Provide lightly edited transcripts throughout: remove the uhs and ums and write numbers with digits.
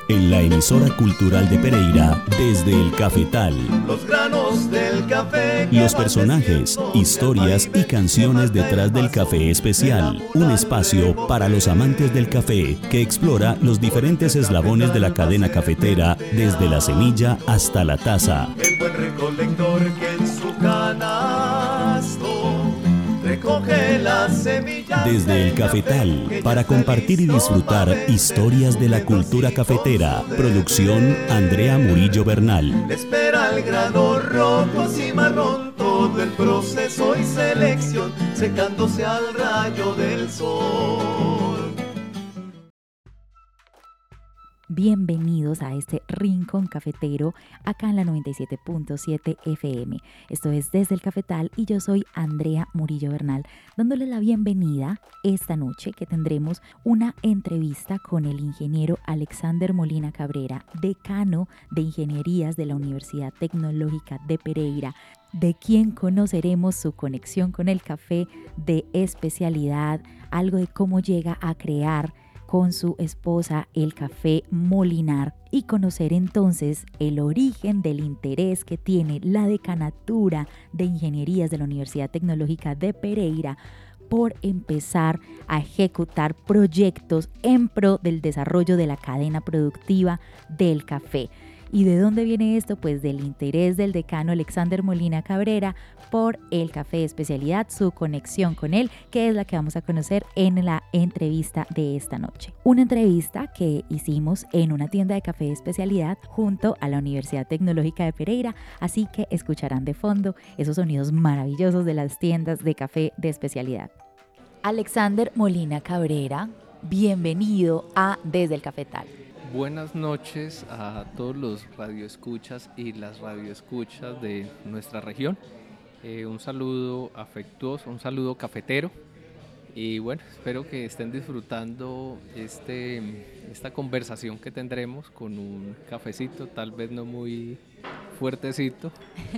en la emisora cultural de Pereira desde el cafetal. Los granos del café. Los personajes, historias y canciones detrás del café especial. Un espacio para los amantes del café que explora los diferentes eslabones de la cadena cafetera desde la semilla hasta la taza. El buen recolector que en su canasto recoge las semillas. Desde el cafetal, para compartir y disfrutar historias de la cultura cafetera. Producción Andrea Murillo Bernal. Espera el grano rojo y marrón, todo el proceso y selección, secándose al rayo del sol. Bienvenidos a este rincón cafetero acá en la 97.7 FM. Esto es Desde el Cafetal y yo soy Andrea Murillo Bernal, dándole la bienvenida esta noche que tendremos una entrevista con el ingeniero Alexander Molina Cabrera, decano de Ingenierías de la Universidad Tecnológica de Pereira, de quien conoceremos su conexión con el café de especialidad, algo de cómo llega a crear con su esposa el café Molinar y conocer entonces el origen del interés que tiene la decanatura de Ingenierías de la Universidad Tecnológica de Pereira por empezar a ejecutar proyectos en pro del desarrollo de la cadena productiva del café. ¿Y de dónde viene esto? Pues del interés del decano Alexander Molina Cabrera por el café de especialidad, su conexión con él, que es la que vamos a conocer en la entrevista de esta noche. Una entrevista que hicimos en una tienda de café de especialidad junto a la Universidad Tecnológica de Pereira, así que escucharán de fondo esos sonidos maravillosos de las tiendas de café de especialidad. Alexander Molina Cabrera, bienvenido a Desde el Cafetal. Buenas noches a todos los radioescuchas y las radioescuchas de nuestra región. Un saludo afectuoso, un saludo cafetero. Y bueno, espero que estén disfrutando esta conversación que tendremos con un cafecito, tal vez no muy fuertecito,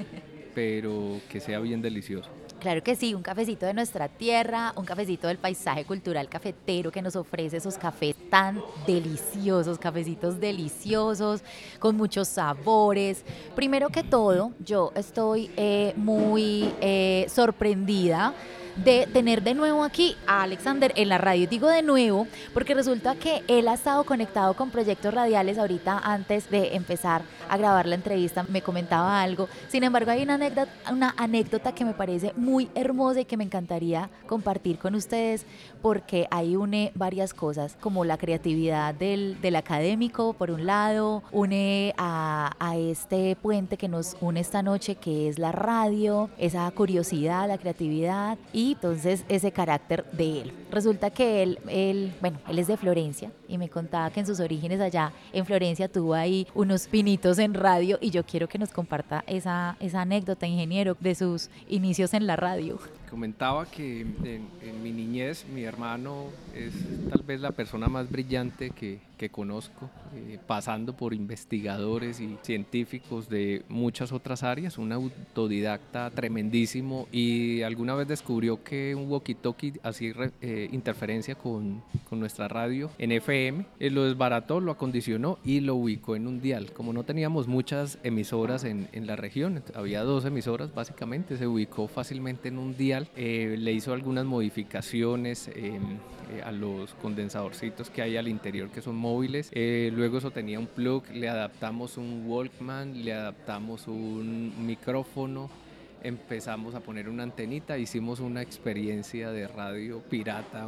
pero que sea bien delicioso. Claro que sí, un cafecito de nuestra tierra, un cafecito del paisaje cultural cafetero que nos ofrece esos cafés tan deliciosos, cafecitos deliciosos, con muchos sabores. Primero que todo, yo estoy muy sorprendida de tener de nuevo aquí a Alexander en la radio. Digo de nuevo porque resulta que él ha estado conectado con proyectos radiales ahorita antes de empezar a grabar la entrevista, me comentaba algo. Sin embargo, hay una anécdota que me parece muy hermosa y que me encantaría compartir con ustedes porque ahí une varias cosas, como la creatividad del académico, por un lado, une a este puente que nos une esta noche, que es la radio, esa curiosidad, la creatividad y entonces ese carácter de él. Resulta que él es de Florencia y me contaba que en sus orígenes allá en Florencia tuvo ahí unos pinitos en radio y yo quiero que nos comparta esa anécdota, ingeniero, de sus inicios en la radio. Comentaba que en mi niñez mi hermano es tal vez la persona más brillante que conozco, pasando por investigadores y científicos de muchas otras áreas, un autodidacta tremendísimo y alguna vez descubrió que un walkie-talkie hacía interferencia con nuestra radio en FM, lo desbarató, lo acondicionó y lo ubicó en un dial. Como no teníamos muchas emisoras en la región, había 2 emisoras básicamente, se ubicó fácilmente en un dial. Le hizo algunas modificaciones a los condensadorcitos que hay al interior que son móviles, luego eso tenía un plug, le adaptamos un Walkman, le adaptamos un micrófono, empezamos a poner una antenita, hicimos una experiencia de radio pirata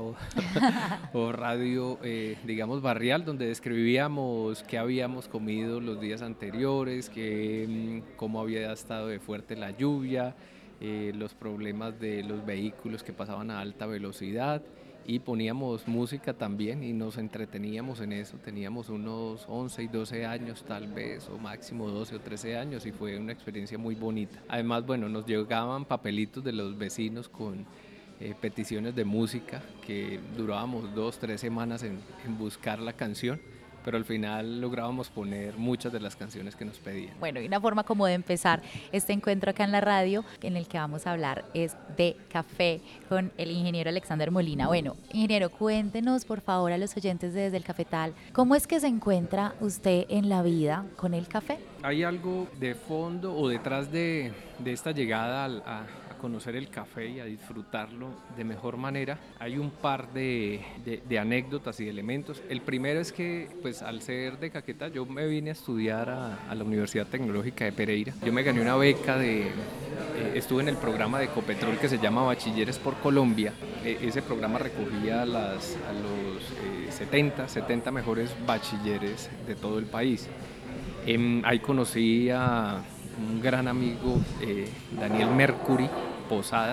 o radio digamos barrial, donde describíamos qué habíamos comido los días anteriores, cómo había estado de fuerte la lluvia, los problemas de los vehículos que pasaban a alta velocidad y poníamos música también y nos entreteníamos en eso. Teníamos unos 11 y 12 años tal vez, o máximo 12 o 13 años y fue una experiencia muy bonita. Además, bueno, nos llegaban papelitos de los vecinos con peticiones de música que durábamos 2-3 semanas en buscar la canción pero al final lográbamos poner muchas de las canciones que nos pedían. Bueno, y una forma como de empezar este encuentro acá en la radio, en el que vamos a hablar es de café con el ingeniero Alexander Molina. Bueno, ingeniero, cuéntenos por favor a los oyentes de Desde el Cafetal, ¿cómo es que se encuentra usted en la vida con el café? ¿Hay algo de fondo o detrás de esta llegada a conocer el café y a disfrutarlo de mejor manera? Hay un par de anécdotas y elementos. El primero es que, pues, al ser de Caquetá, yo me vine a estudiar a la Universidad Tecnológica de Pereira. Yo me gané una beca estuve en el programa de Ecopetrol que se llama Bachilleres por Colombia. Ese programa recogía a los 70 mejores bachilleres de todo el país. Ahí conocí a un gran amigo, Daniel Mercury Posada,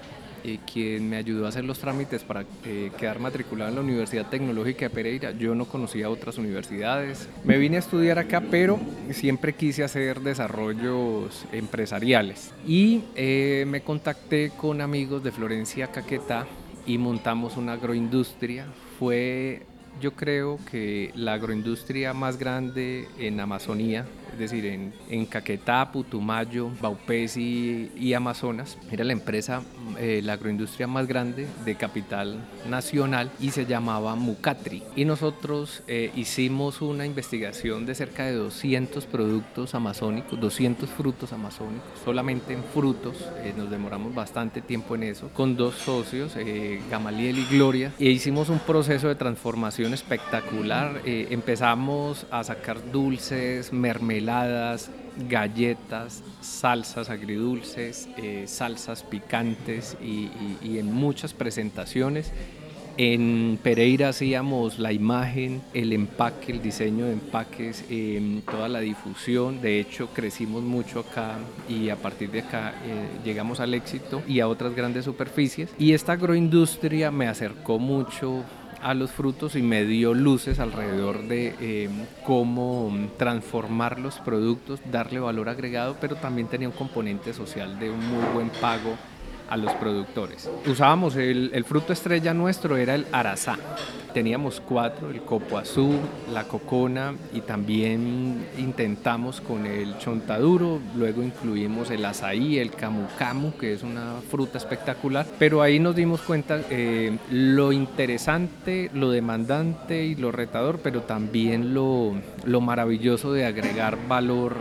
quien me ayudó a hacer los trámites para quedar matriculado en la Universidad Tecnológica de Pereira. Yo no conocía otras universidades. Me vine a estudiar acá, pero siempre quise hacer desarrollos empresariales. Y me contacté con amigos de Florencia, Caquetá, y montamos una agroindustria. Fue, yo creo que la agroindustria más grande en Amazonía, es decir, en Caquetá, Putumayo, Baupés y Amazonas. Era la empresa, la agroindustria más grande de capital nacional y se llamaba Mucatri. Y nosotros hicimos una investigación de cerca de 200 productos amazónicos, 200 frutos amazónicos, solamente en frutos. Nos demoramos bastante tiempo en eso, con 2 socios, Gamaliel y Gloria, e hicimos un proceso de transformación espectacular. Empezamos a sacar dulces, mermeladas, galletas, salsas agridulces, salsas picantes y en muchas presentaciones. En Pereira hacíamos la imagen, el empaque, el diseño de empaques, toda la difusión. De hecho, crecimos mucho acá y a partir de acá llegamos al éxito y a otras grandes superficies. Y esta agroindustria me acercó mucho a los frutos y me dio luces alrededor de cómo transformar los productos, darle valor agregado, pero también tenía un componente social de un muy buen pago a los productores. Usábamos el fruto estrella nuestro, era el arazá. Teníamos 4, el copoazú, la cocona, y también intentamos con el chontaduro. Luego incluimos el azaí, el camu camu, que es una fruta espectacular. Pero ahí nos dimos cuenta lo interesante, lo demandante y lo retador, pero también lo maravilloso de agregar valor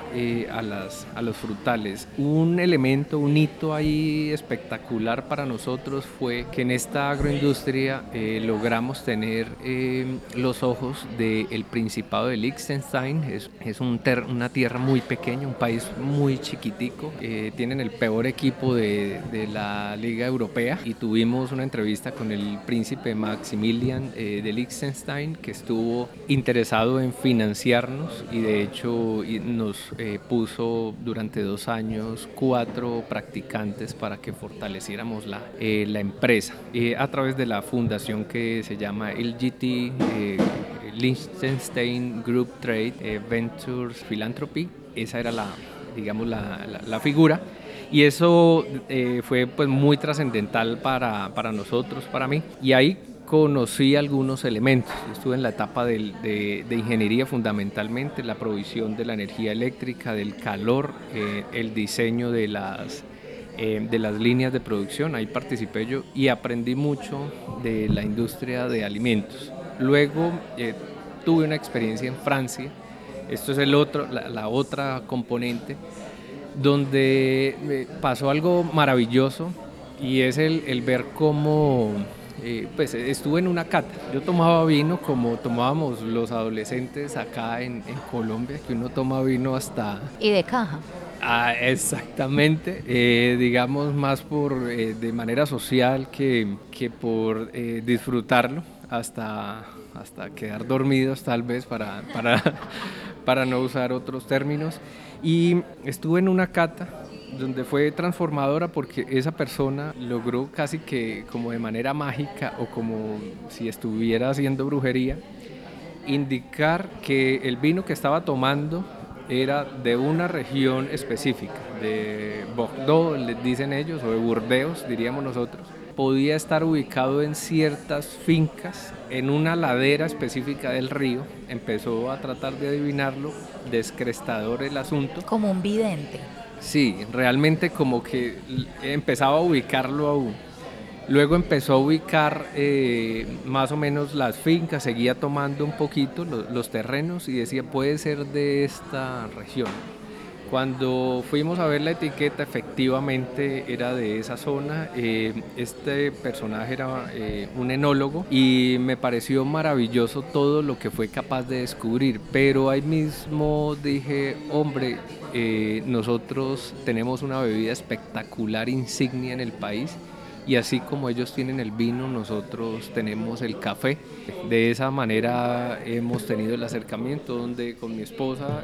a los frutales. Un elemento, un hito ahí espectacular para nosotros fue que en esta agroindustria logramos tener los ojos del Principado de Liechtenstein. Es una tierra muy pequeña, un país muy chiquitico. Tienen el peor equipo de la Liga Europea, y tuvimos una entrevista con el príncipe Maximilian de Liechtenstein, que estuvo interesado en financiarnos, y de hecho nos puso durante 2 años 4 practicantes para que fortaleciéramos la empresa a través de la fundación que se llama LGT, Liechtenstein Group Trade Ventures Philanthropy. Esa era la figura, y eso fue pues muy trascendental para nosotros, para mí, y ahí conocí algunos elementos. Estuve en la etapa de ingeniería, fundamentalmente la provisión de la energía eléctrica, del calor, el diseño de las líneas de producción. Ahí participé yo y aprendí mucho de la industria de alimentos. Luego tuve una experiencia en Francia. Esto es la otra componente, donde pasó algo maravilloso, y es el ver cómo pues estuve en una cata. Yo tomaba vino como tomábamos los adolescentes acá en Colombia, que uno toma vino hasta... Y de caja. Exactamente, digamos más de manera social que por disfrutarlo, hasta quedar dormidos tal vez, para no usar otros términos. Y estuve en una cata donde fue transformadora, porque esa persona logró casi que como de manera mágica, o como si estuviera haciendo brujería, indicar que el vino que estaba tomando era de una región específica, de Bordeaux, les dicen ellos, o de Burdeos, diríamos nosotros. podía estar ubicado en ciertas fincas, en una ladera específica del río. Empezó a tratar de adivinarlo, descrestador el asunto. Como un vidente. Sí, realmente como que empezaba a ubicarlo aún. Luego empezó a ubicar más o menos las fincas, seguía tomando un poquito los terrenos y decía, puede ser de esta región. Cuando fuimos a ver la etiqueta, efectivamente era de esa zona. Este personaje era un enólogo y me pareció maravilloso todo lo que fue capaz de descubrir, pero ahí mismo dije, hombre, nosotros tenemos una bebida espectacular, insignia en el país, y así como ellos tienen el vino, nosotros tenemos el café. De esa manera hemos tenido el acercamiento donde con mi esposa,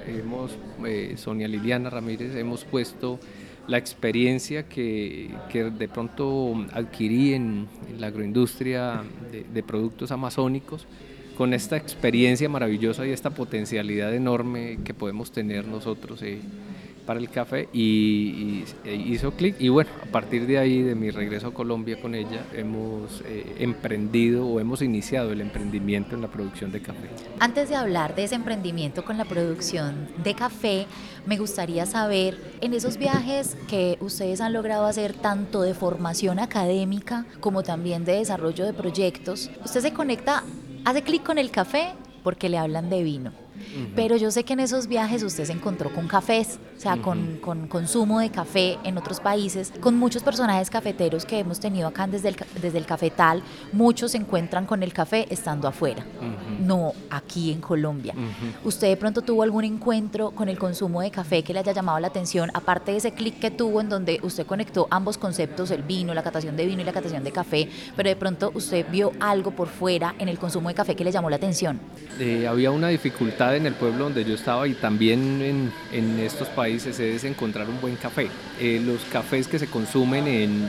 Sonia Liliana Ramírez, hemos puesto la experiencia que de pronto adquirí en la agroindustria de productos amazónicos, con esta experiencia maravillosa y esta potencialidad enorme que podemos tener nosotros para el café, y hizo clic, y bueno, a partir de ahí, de mi regreso a Colombia con ella, hemos emprendido o hemos iniciado el emprendimiento en la producción de café. Antes de hablar de ese emprendimiento con la producción de café, me gustaría saber, en esos viajes que ustedes han logrado hacer, tanto de formación académica como también de desarrollo de proyectos, usted se conecta, hace clic con el café porque le hablan de vino. Pero yo sé que en esos viajes usted se encontró con cafés, o sea, con consumo de café en otros países, con muchos personajes cafeteros que hemos tenido acá desde el Cafetal. Muchos se encuentran con el café estando afuera, no aquí en Colombia. ¿Usted de pronto tuvo algún encuentro con el consumo de café que le haya llamado la atención, aparte de ese clic que tuvo en donde usted conectó ambos conceptos, el vino, la catación de vino y la catación de café, pero de pronto usted vio algo por fuera en el consumo de café que le llamó la atención? Había una dificultad en el pueblo donde yo estaba, y también en estos países, es encontrar un buen café. Los cafés que se consumen en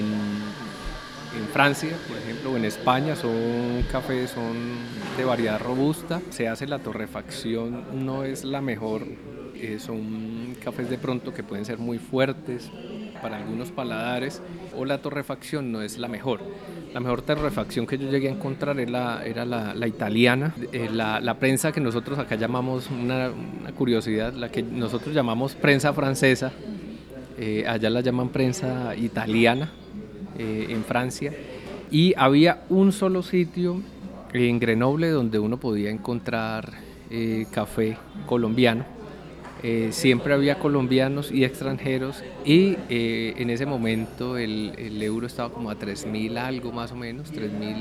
Francia, por ejemplo, o en España, son de variedad robusta. Se hace la torrefacción, no es la mejor. Son cafés de pronto que pueden ser muy fuertes para algunos paladares, o la torrefacción no es la mejor. La mejor torrefacción que yo llegué a encontrar era la italiana. La prensa que nosotros acá llamamos, una curiosidad, la que nosotros llamamos prensa francesa, allá la llaman prensa italiana en Francia. Y había un solo sitio en Grenoble donde uno podía encontrar café colombiano. Siempre había colombianos y extranjeros, y en ese momento el euro estaba como a 3.000 algo más o menos,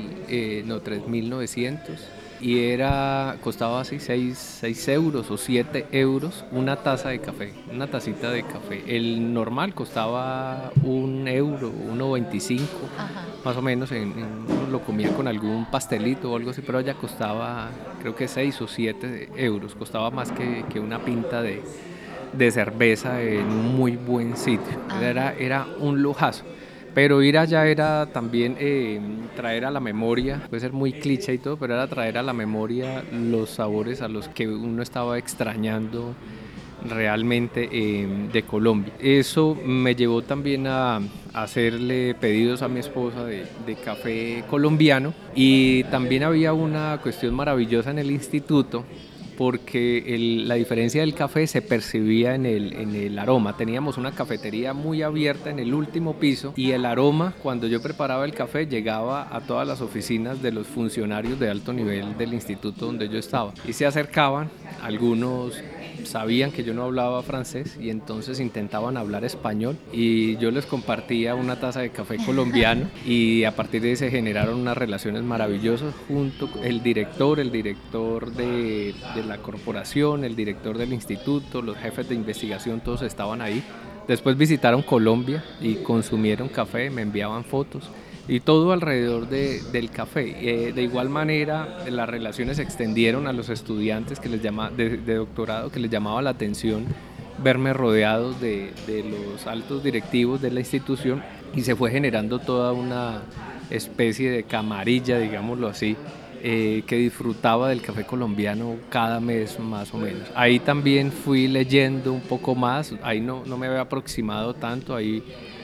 3.900, y costaba así 6 euros o 7 euros una taza de café, una tacita de café. El normal costaba 1 euro, 1,25 más o menos, uno lo comía con algún pastelito o algo así, pero allá costaba creo que 6 o 7 euros, costaba más que una pinta de cerveza en un muy buen sitio. Era un lujazo. Pero ir allá era también traer a la memoria, puede ser muy cliché y todo, pero era traer a la memoria los sabores a los que uno estaba extrañando realmente de Colombia. Eso me llevó también a hacerle pedidos a mi esposa de café colombiano, y también había una cuestión maravillosa en el instituto, porque la diferencia del café se percibía en el aroma. Teníamos una cafetería muy abierta en el último piso, y el aroma, cuando yo preparaba el café, llegaba a todas las oficinas de los funcionarios de alto nivel del instituto donde yo estaba, y se acercaban. Algunos sabían que yo no hablaba francés y entonces intentaban hablar español, y yo les compartía una taza de café colombiano, y a partir de ahí se generaron unas relaciones maravillosas junto con el director de la corporación, el director del instituto, los jefes de investigación, todos estaban ahí. Después visitaron Colombia y consumieron café, me enviaban fotos, y todo alrededor del café. De igual manera, las relaciones se extendieron a los estudiantes de doctorado, que les llamaba la atención verme rodeado de los altos directivos de la institución, y se fue generando toda una especie de camarilla, digámoslo así, que disfrutaba del café colombiano cada mes más o menos. Ahí también fui leyendo un poco más, ahí no me había aproximado tanto, ahí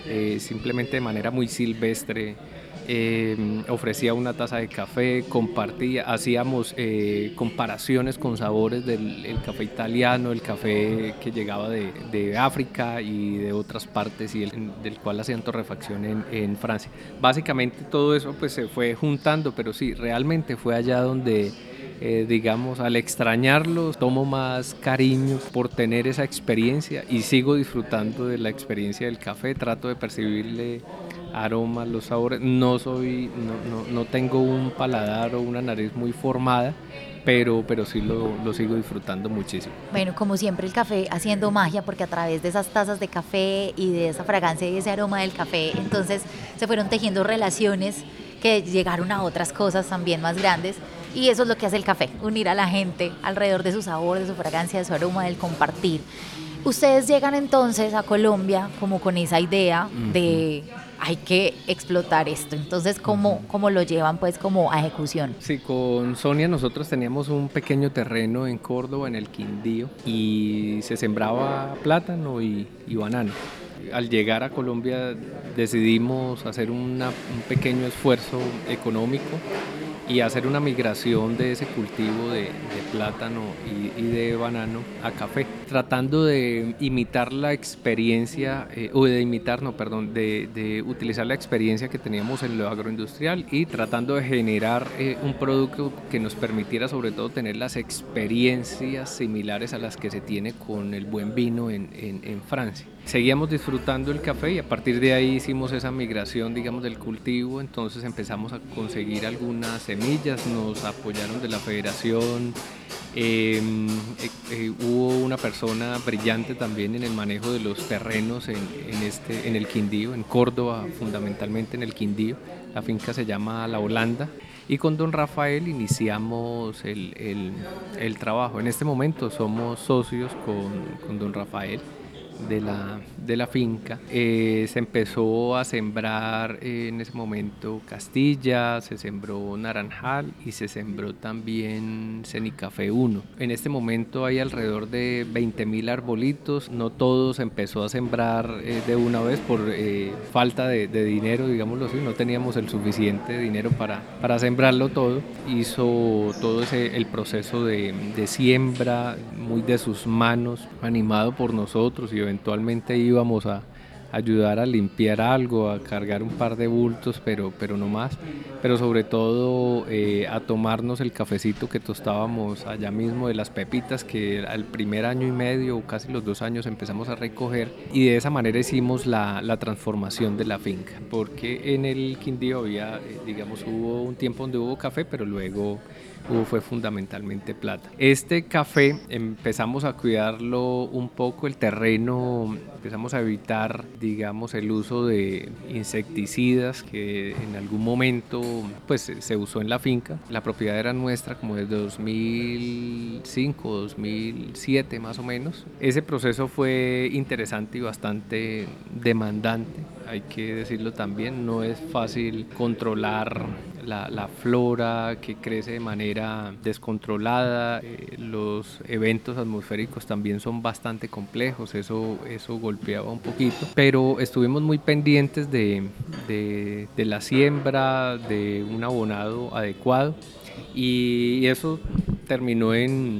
simplemente de manera muy silvestre. Ofrecía una taza de café, compartía, hacíamos comparaciones con sabores del café italiano, el café que llegaba de África y de otras partes y del cual hacían torrefacción en Francia. Básicamente todo eso pues se fue juntando, pero sí, realmente fue allá donde digamos, al extrañarlos tomo más cariño por tener esa experiencia y sigo disfrutando de la experiencia del café. Trato de percibirle aromas, los sabores. No tengo un paladar o una nariz muy formada, pero sí lo sigo disfrutando muchísimo. Bueno, como siempre el café haciendo magia, porque a través de esas tazas de café y de esa fragancia y ese aroma del café, entonces se fueron tejiendo relaciones que llegaron a otras cosas también más grandes. Y eso es lo que hace el café, unir a la gente alrededor de su sabor, de su fragancia, de su aroma, del compartir. Ustedes llegan entonces a Colombia como con esa idea de hay que explotar esto. Entonces, ¿cómo lo llevan pues como a ejecución? Sí, con Sonia nosotros teníamos un pequeño terreno en Córdoba, en el Quindío, y se sembraba plátano y banano. Al llegar a Colombia decidimos hacer un pequeño esfuerzo económico y hacer una migración de ese cultivo de plátano y de banano a café, tratando de imitar la experiencia, de utilizar la experiencia que teníamos en lo agroindustrial y tratando de generar un producto que nos permitiera sobre todo tener las experiencias similares a las que se tiene con el buen vino en Francia. Seguíamos disfrutando el café y a partir de ahí hicimos esa migración, digamos, del cultivo. Entonces empezamos a conseguir algunas semillas, nos apoyaron de la federación. Hubo una persona brillante también en el manejo de los terrenos en el Quindío, en Córdoba, fundamentalmente en el Quindío. La finca se llama La Holanda. Y con don Rafael iniciamos el trabajo. En este momento somos socios con don Rafael de la finca. Se empezó a sembrar en ese momento Castilla, se sembró Naranjal y se sembró también Cenicafé 1. En este momento hay alrededor de 20.000 arbolitos, no todos empezó a sembrar de una vez por falta de dinero, digámoslo así, no teníamos el suficiente dinero para sembrarlo todo. Hizo todo el proceso de siembra muy de sus manos, animado por nosotros, y eventualmente íbamos a ayudar a limpiar algo, a cargar un par de bultos, pero no más, pero sobre todo a tomarnos el cafecito que tostábamos allá mismo de las pepitas, que al primer año y medio o casi los 2 años empezamos a recoger, y de esa manera hicimos la transformación de la finca, porque en el Quindío había, digamos, hubo un tiempo donde hubo café, pero luego fue fundamentalmente plata. Este café empezamos a cuidarlo un poco, el terreno, empezamos a evitar, digamos, el uso de insecticidas que en algún momento pues se usó en la finca. La propiedad era nuestra como desde 2005, 2007 más o menos. Ese proceso fue interesante y bastante demandante, hay que decirlo también. No es fácil controlar la flora que crece de manera descontrolada. Los eventos atmosféricos también son bastante complejos, eso golpeaba un poquito, pero estuvimos muy pendientes de la siembra, de un abonado adecuado, y eso terminó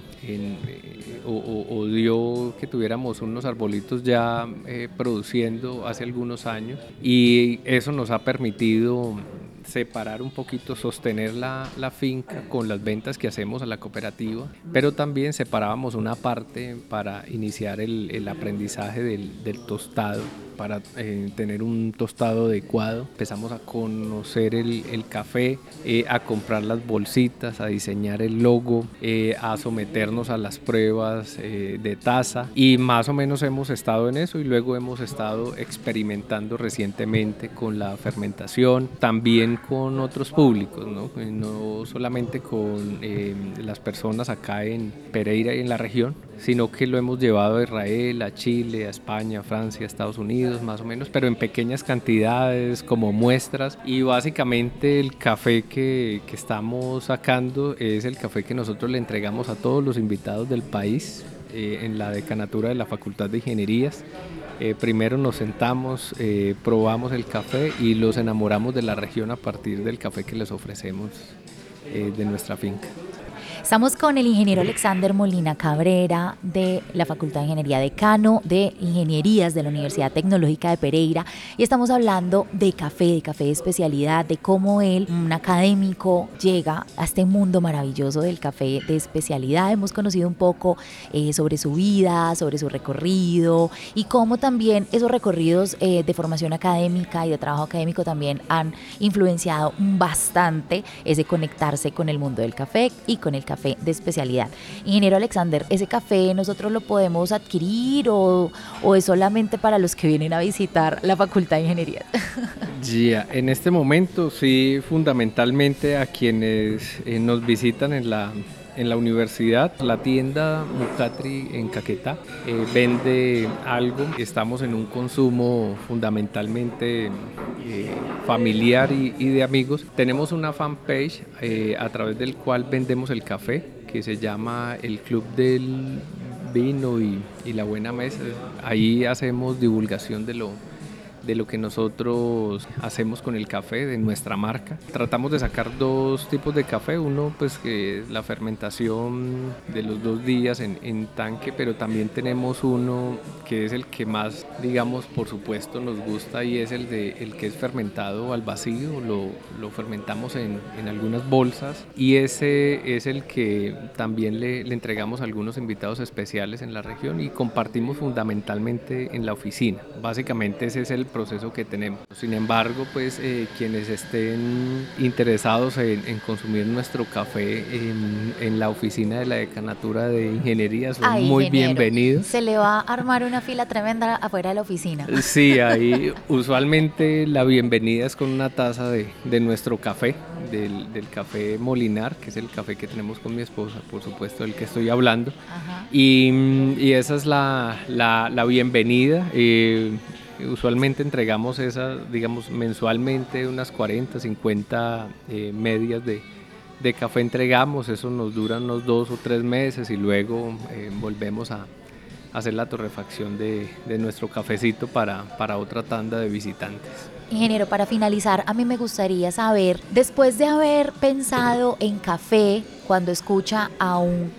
o dio que tuviéramos unos arbolitos ya produciendo hace algunos años, y eso nos ha permitido separar un poquito, sostener la finca con las ventas que hacemos a la cooperativa, pero también separábamos una parte para iniciar el aprendizaje del tostado, para tener un tostado adecuado. Empezamos a conocer el café, a comprar las bolsitas, a diseñar el logo, a someternos a las pruebas de taza, y más o menos hemos estado en eso, y luego hemos estado experimentando recientemente con la fermentación, también con otros públicos, no solamente con las personas acá en Pereira y en la región, sino que lo hemos llevado a Israel, a Chile, a España, a Francia, a Estados Unidos más o menos, pero en pequeñas cantidades como muestras. Y básicamente el café que estamos sacando es el café que nosotros le entregamos a todos los invitados del país en la decanatura de la Facultad de Ingenierías. Primero nos sentamos, probamos el café y los enamoramos de la región a partir del café que les ofrecemos de nuestra finca. Estamos con el ingeniero Alexander Molina Cabrera de la Facultad de Ingeniería Decano de Ingenierías de la Universidad Tecnológica de Pereira y estamos hablando de café de especialidad, de cómo él, un académico, llega a este mundo maravilloso del café de especialidad. Hemos conocido un poco sobre su vida, sobre su recorrido y cómo también esos recorridos de formación académica y de trabajo académico también han influenciado bastante ese conectarse con el mundo del café y con el café de especialidad. Ingeniero Alexander, ¿ese café nosotros lo podemos adquirir o es solamente para los que vienen a visitar la Facultad de Ingeniería? Ya, en este momento sí, fundamentalmente a quienes nos visitan en la universidad. La tienda Mucatri en Caquetá vende algo. Estamos en un consumo fundamentalmente familiar y de amigos. Tenemos una fanpage a través del cual vendemos el café, que se llama el Club del Vino y la Buena Mesa. Ahí hacemos divulgación de lo que nosotros hacemos con el café, de nuestra marca. Tratamos de sacar dos tipos de café, uno pues que es la fermentación de los 2 días en tanque, pero también tenemos uno que es el que más, digamos, por supuesto nos gusta y es el que es fermentado al vacío, lo fermentamos en algunas bolsas y ese es el que también le entregamos a algunos invitados especiales en la región y compartimos fundamentalmente en la oficina. Básicamente ese es el proceso que tenemos. Sin embargo, pues quienes estén interesados en consumir nuestro café en la oficina de la Decanatura de Ingeniería son muy bienvenidos. Se le va a armar una fila tremenda afuera de la oficina. Sí, ahí usualmente la bienvenida es con una taza de nuestro café, del café Molinar, que es el café que tenemos con mi esposa, por supuesto, del que estoy hablando. Y esa es la bienvenida. Usualmente entregamos esa, digamos, mensualmente unas 40, 50 medias de café entregamos, eso nos dura unos 2 o 3 meses y luego volvemos a hacer la torrefacción de nuestro cafecito para otra tanda de visitantes. Ingeniero, para finalizar, a mí me gustaría saber, después de haber pensado en café, cuando escucha a un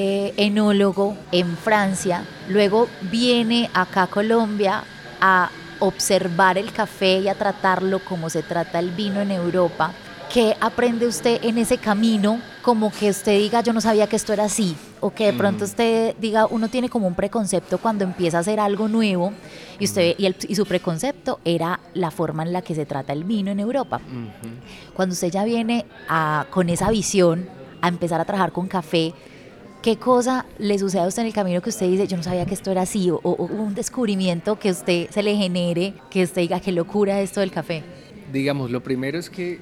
enólogo en Francia, luego viene acá a Colombia a observar el café y a tratarlo como se trata el vino en Europa. ¿Qué aprende usted en ese camino? Como que usted diga, yo no sabía que esto era así, o que de pronto usted diga, uno tiene como un preconcepto cuando empieza a hacer algo nuevo y usted y su preconcepto era la forma en la que se trata el vino en Europa. Cuando usted ya viene con esa visión a empezar a trabajar con café, ¿qué cosa le sucede a usted en el camino que usted dice, yo no sabía que esto era así, o un descubrimiento que usted se le genere, que usted diga, qué locura esto del café? Digamos, lo primero es que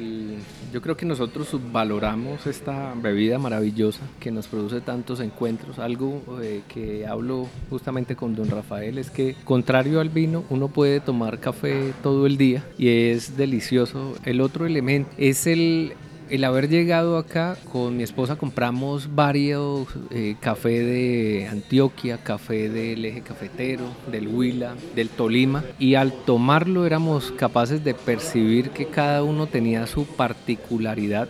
yo creo que nosotros subvaloramos esta bebida maravillosa que nos produce tantos encuentros. Algo que hablo justamente con don Rafael es que, contrario al vino, uno puede tomar café todo el día y es delicioso. El otro elemento es el haber llegado acá. Con mi esposa compramos varios café de Antioquia, café del Eje Cafetero, del Huila, del Tolima, y al tomarlo éramos capaces de percibir que cada uno tenía su particularidad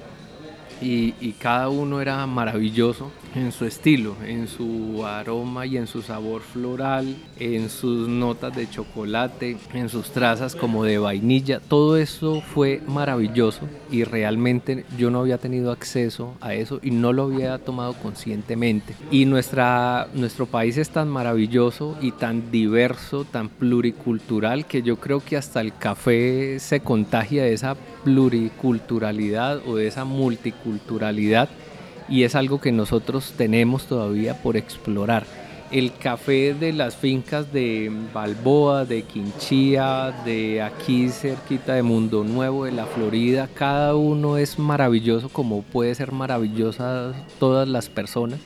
y cada uno era maravilloso en su estilo, en su aroma y en su sabor floral, en sus notas de chocolate, en sus trazas como de vainilla. Todo eso fue maravilloso y realmente yo no había tenido acceso a eso y no lo había tomado conscientemente. Y nuestro país es tan maravilloso y tan diverso, tan pluricultural, que yo creo que hasta el café se contagia de esa pluriculturalidad o de esa multiculturalidad, y es algo que nosotros tenemos todavía por explorar. El café de las fincas de Balboa, de Quinchía, de aquí cerquita de Mundo Nuevo, de la Florida, cada uno es maravilloso, como puede ser maravillosa todas las personas,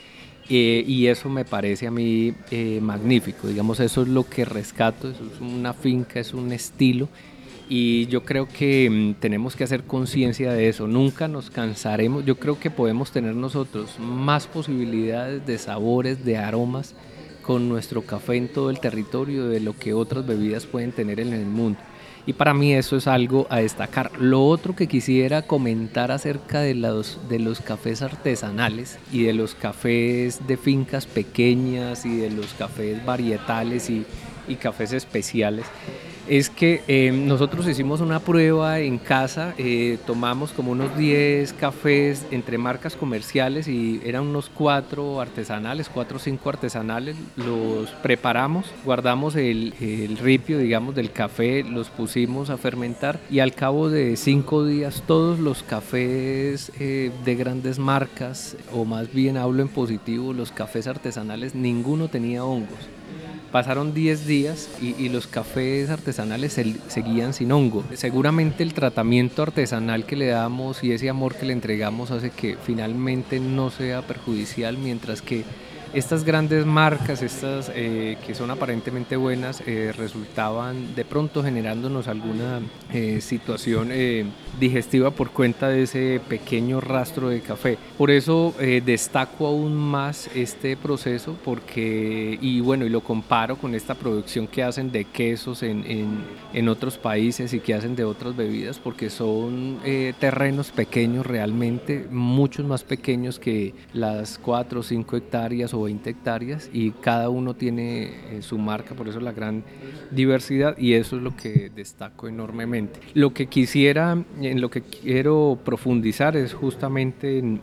y eso me parece a mí magnífico. Digamos, eso es lo que rescato. Eso es una finca, es un estilo. Y yo creo que tenemos que hacer conciencia de eso, nunca nos cansaremos. Yo creo que podemos tener nosotros más posibilidades de sabores, de aromas con nuestro café en todo el territorio de lo que otras bebidas pueden tener en el mundo. Y para mí eso es algo a destacar. Lo otro que quisiera comentar acerca de los cafés artesanales y de los cafés de fincas pequeñas y de los cafés varietales y cafés especiales es que nosotros hicimos una prueba en casa, tomamos como unos 10 cafés entre marcas comerciales y eran unos 4 o 5 artesanales, los preparamos, guardamos el ripio, digamos, del café, los pusimos a fermentar y al cabo de 5 días todos los cafés de grandes marcas, o más bien hablo en positivo, los cafés artesanales, ninguno tenía hongos. Pasaron 10 días y los cafés artesanales seguían sin hongo. Seguramente el tratamiento artesanal que le damos y ese amor que le entregamos hace que finalmente no sea perjudicial, mientras que estas grandes marcas, estas que son aparentemente buenas, resultaban de pronto generándonos alguna situación digestiva por cuenta de ese pequeño rastro de café. Por eso destaco aún más este proceso y lo comparo con esta producción que hacen de quesos en otros países y que hacen de otras bebidas, porque son terrenos pequeños realmente, muchos más pequeños que las 4 o 5 hectáreas o 20 hectáreas, y cada uno tiene su marca, por eso la gran diversidad, y eso es lo que destaco enormemente. En lo que quiero profundizar es justamente en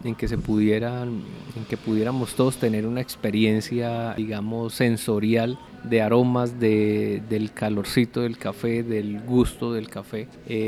que pudiéramos todos tener una experiencia, digamos, sensorial de aromas, del calorcito del café, del gusto del café,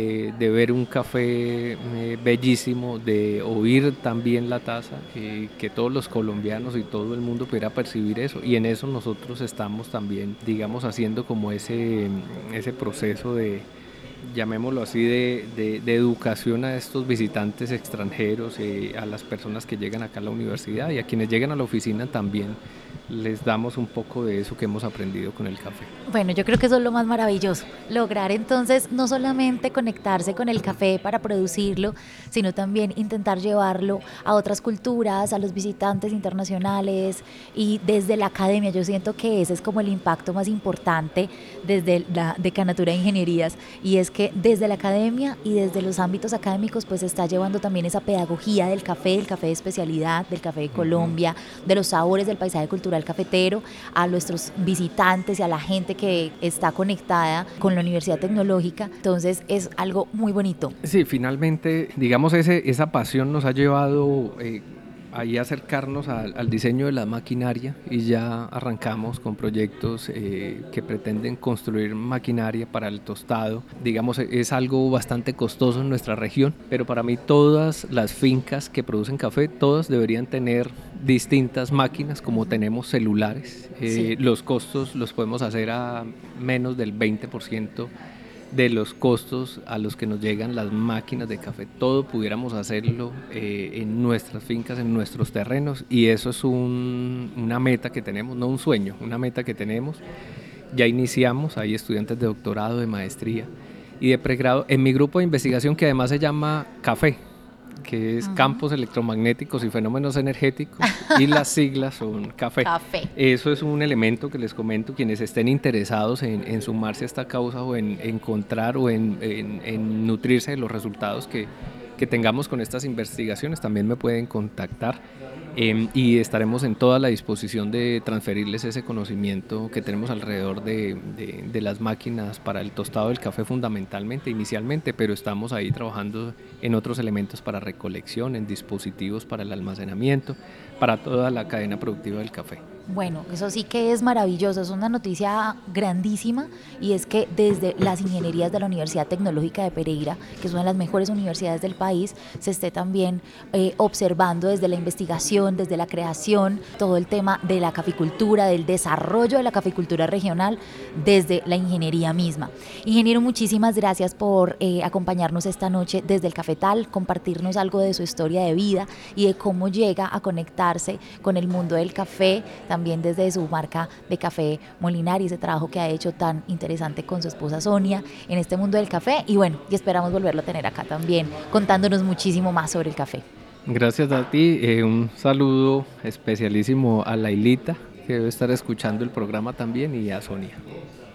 de ver un café bellísimo, de oír también la taza, que todos los colombianos y todo el mundo pudiera percibir eso, y en eso nosotros estamos también, digamos, haciendo como ese proceso de, llamémoslo así, de educación a estos visitantes extranjeros, a las personas que llegan acá a la universidad y a quienes llegan a la oficina también les damos un poco de eso que hemos aprendido con el café. Bueno, yo creo que eso es lo más maravilloso, lograr entonces no solamente conectarse con el café para producirlo, sino también intentar llevarlo a otras culturas, a los visitantes internacionales, y desde la academia. Yo siento que ese es como el impacto más importante desde la Decanatura de Ingenierías, y es que desde la academia y desde los ámbitos académicos pues se está llevando también esa pedagogía del café de especialidad, del café de Colombia, de los sabores del paisaje cultural cafetero, a nuestros visitantes y a la gente que está conectada con la Universidad Tecnológica. Entonces es algo muy bonito. Sí, finalmente, digamos, esa pasión nos ha llevado ahí a acercarnos al diseño de la maquinaria, y ya arrancamos con proyectos que pretenden construir maquinaria para el tostado. Digamos, es algo bastante costoso en nuestra región, pero para mí todas las fincas que producen café, todas deberían tener distintas máquinas, como tenemos celulares. Sí. Los costos los podemos hacer a menos del 20% de los costos a los que nos llegan las máquinas de café. Todo pudiéramos hacerlo en nuestras fincas, en nuestros terrenos, y eso es una meta que tenemos, no un sueño, una meta que tenemos. Ya iniciamos, hay estudiantes de doctorado, de maestría y de pregrado en mi grupo de investigación, que además se llama CAFE, que es Campos Electromagnéticos y Fenómenos Energéticos, y las siglas son CAFE. Eso es un elemento que les comento, quienes estén interesados en sumarse a esta causa o en encontrar o en nutrirse de los resultados que tengamos con estas investigaciones, también me pueden contactar. Y estaremos en toda la disposición de transferirles ese conocimiento que tenemos alrededor de las máquinas para el tostado del café fundamentalmente, inicialmente, pero estamos ahí trabajando en otros elementos para recolección, en dispositivos para el almacenamiento, para toda la cadena productiva del café. Bueno, eso sí que es maravilloso, es una noticia grandísima, y es que desde las ingenierías de la Universidad Tecnológica de Pereira, que es una de las mejores universidades del país, se esté también observando desde la investigación, desde la creación, todo el tema de la caficultura, del desarrollo de la caficultura regional desde la ingeniería misma. Ingeniero, muchísimas gracias por acompañarnos esta noche desde el Cafetal, compartirnos algo de su historia de vida y de cómo llega a conectarse con el mundo del café, también desde su marca de café Molinari, ese trabajo que ha hecho tan interesante con su esposa Sonia en este mundo del café, y bueno, y esperamos volverlo a tener acá también, contándonos muchísimo más sobre el café. Gracias a ti, un saludo especialísimo a Lailita, que debe estar escuchando el programa también, y a Sonia.